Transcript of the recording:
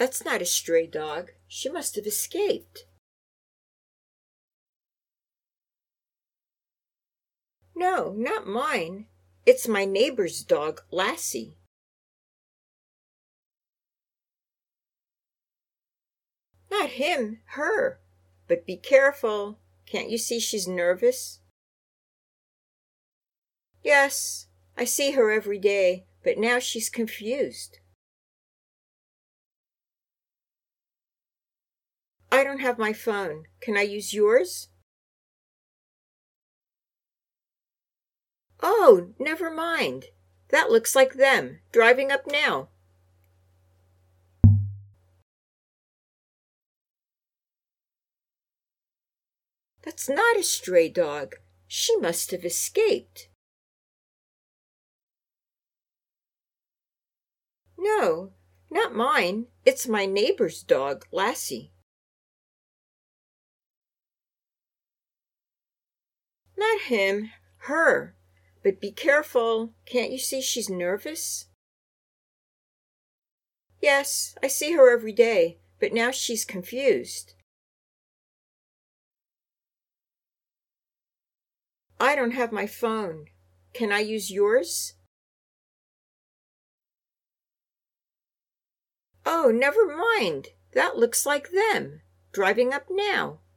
That's not a stray dog. She must have escaped. No, not mine. It's my neighbor's dog, Lassie. Not him, her. But be careful. Can't you see she's nervous? Yes, I see her every day, but now she's confused. I don't have my phone. Can I use yours? Oh, never mind. That looks like them, driving up now. That's not a stray dog. She must have escaped. No, not mine. It's my neighbor's dog, Lassie. Not him, her. But be careful. Can't you see she's nervous? Yes, I see her every day, but now she's confused. I don't have my phone. Can I use yours? Oh, never mind. That looks like them, driving up now.